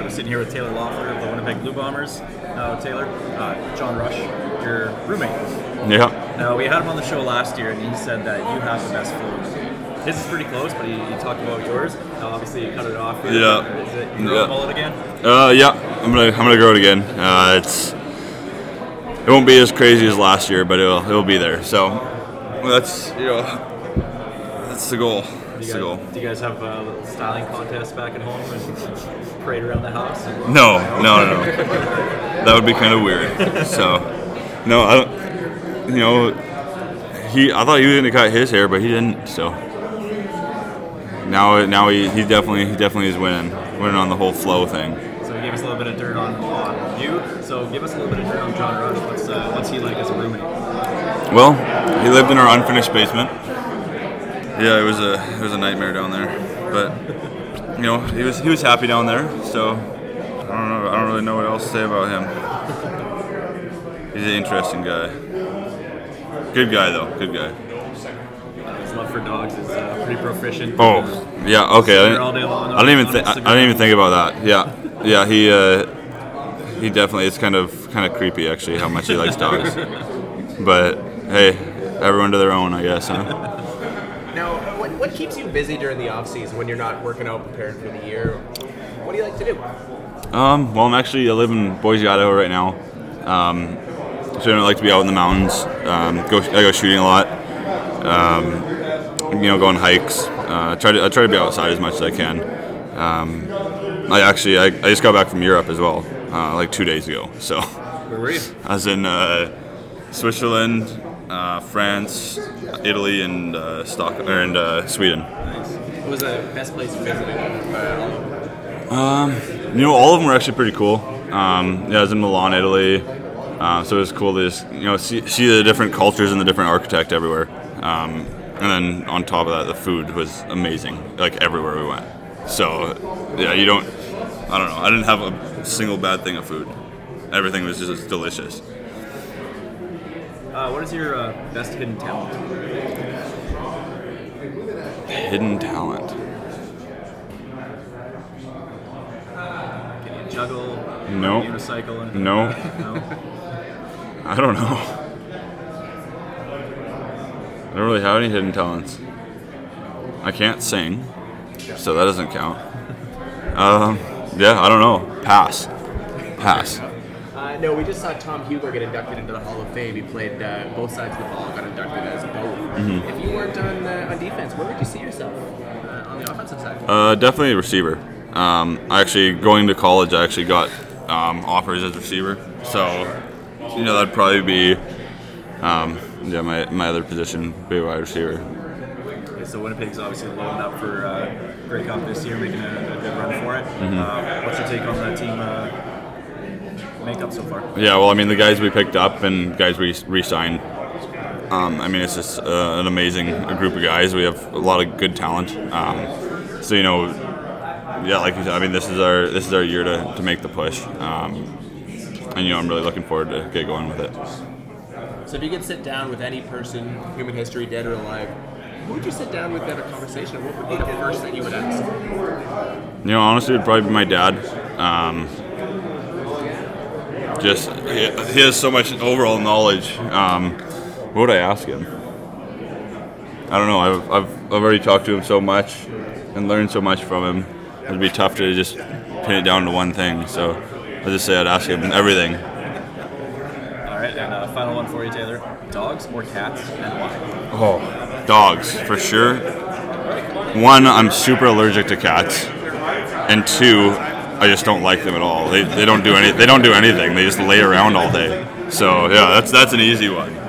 right, we're sitting here with Taylor Loeffler of the Winnipeg Blue Bombers. Taylor, John Rush, your roommate. Yeah. Now, we had him on the show last year, and he said that you have the best flow. His is pretty close, but he talked about yours. Obviously, you cut it off. Here. Yeah. Is it you grow a mullet again? Yeah. I'm gonna grow it again. It won't be as crazy as last year, but it'll be there. So that's the goal. Do you guys have a little styling contest back at home and parade around the house? No. That would be kind of weird. So, no, I don't. You know, I thought he was gonna cut his hair, but he didn't. So now he definitely is winning on the whole flow thing. So he gave us a little bit of dirt on you. So give us a little bit of dirt on John Rush. What's he like as a roommate? Well, he lived in our unfinished basement. Yeah, it was a nightmare down there, but you know he was happy down there. So I don't really know what else to say about him. He's an interesting guy. Good guy though. Good guy. His love for dogs is pretty proficient. Oh yeah, okay. I didn't even think about that. Yeah. He definitely. It's kind of creepy actually how much he likes dogs. But hey, everyone to their own, I guess, huh? Now, what keeps you busy during the off season when you're not working out, preparing for the year? What do you like to do? Well, I live in Boise, Idaho right now. So I like to be out in the mountains. I go shooting a lot. Go on hikes. I try to be outside as much as I can. I just got back from Europe as well, like 2 days ago. So where were you? I was in Switzerland, France, Italy, and Sweden. Nice. What was the best place you visited? All of them were actually pretty cool. I was in Milan, Italy, so it was cool to just see the different cultures and the different architect everywhere. And then on top of that, the food was amazing, like everywhere we went. So yeah, I don't know. I didn't have a single bad thing of food. Everything was just delicious. What is your best hidden talent? Hidden talent. Can you juggle? No. Unicycle? No. I don't know. I don't really have any hidden talents. I can't sing, so that doesn't count. I don't know. Pass. No, we just saw Tom Hugler get inducted into the Hall of Fame. He played both sides of the ball, got inducted as both. Mm-hmm. If you weren't on defense, where would you see yourself on the offensive side? Definitely a receiver. Going to college, I actually got offers as a receiver. So, that'd probably be my other position, be a wide receiver. Okay, so Winnipeg's obviously loading up for Grey Cup this year, making a good run for it. Mm-hmm. What's your take on that team makeup so far? Yeah, well, the guys we picked up and guys we re-signed, it's just an amazing group of guys. We have a lot of good talent. Like you said, this is our year to make the push. I'm really looking forward to get going with it. So if you could sit down with any person, human history, dead or alive, who would you sit down with and have a conversation, and what would be the first thing you would ask? Honestly, it would probably be my dad. He has so much overall knowledge. What would I ask him? I don't know. I've already talked to him so much and learned so much from him. It'd be tough to just pin it down to one thing. So I'll just say I'd ask him everything. All right, and final one for you, Taylor. Dogs or cats, and why? Oh, dogs for sure. One, I'm super allergic to cats, and two, I just don't like them at all. They don't do anything. They just lay around all day. So yeah, that's an easy one.